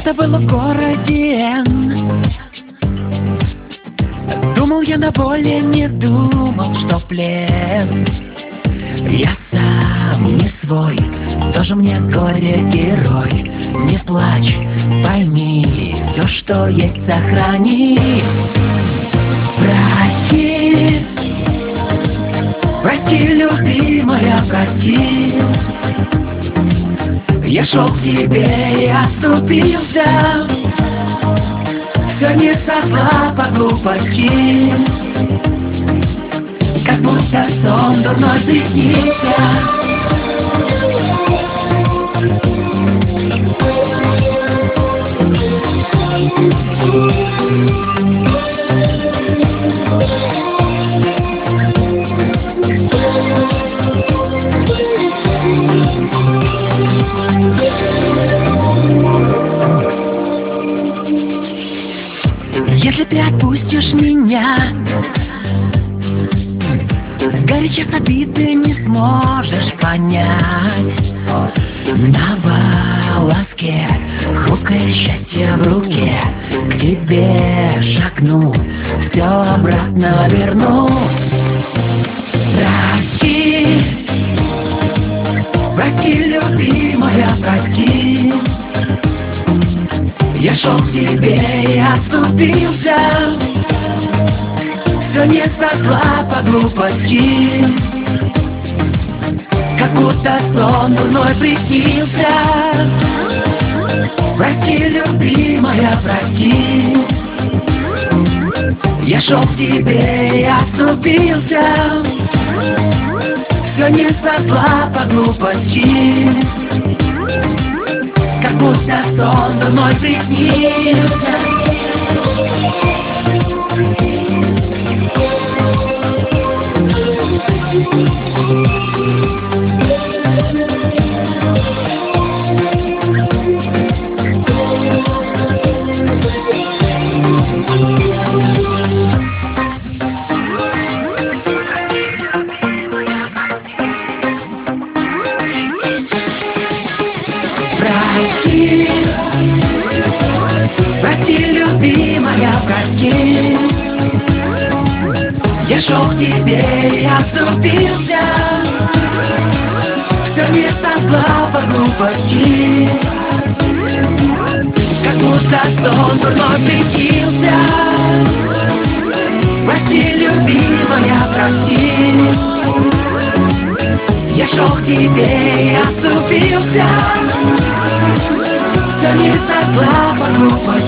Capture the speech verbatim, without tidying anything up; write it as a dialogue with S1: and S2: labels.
S1: Это было в городе Н. Думал я на воле, не думал, что плен. Я сам не свой, тоже мне горе-герой. Не плачь, пойми, все, что есть, сохрани. Прости, прости, любимая, прости. Я шел к тебе и оступился. Все не со зла, по глупости. Как будто сон дурной приснился. Если ты отпустишь меня, горячо с обиды не сможешь понять. На волоске хрупкое счастье в руке. К тебе шагну, все обратно верну. Прости, прости, любимая, прости. Я шел к тебе и оступился. Все не со зла, по глупости. Как будто сон дурной приснился. Прости, любимая, прости. Я шел к тебе и оступился. Все не со зла, по глупости. Как будто сон дурной приснился. Прости, прости, любимая, прости. Я шел к тебе и оступился. Все не со зла, по глупости. Как будто сон дурной приснился. Прости, любимая, прости. Я шел к тебе и оступился. Все не со зла, по глупости.